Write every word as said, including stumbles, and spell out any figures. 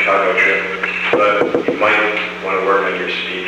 Chicago trip, but you might want to work on your speed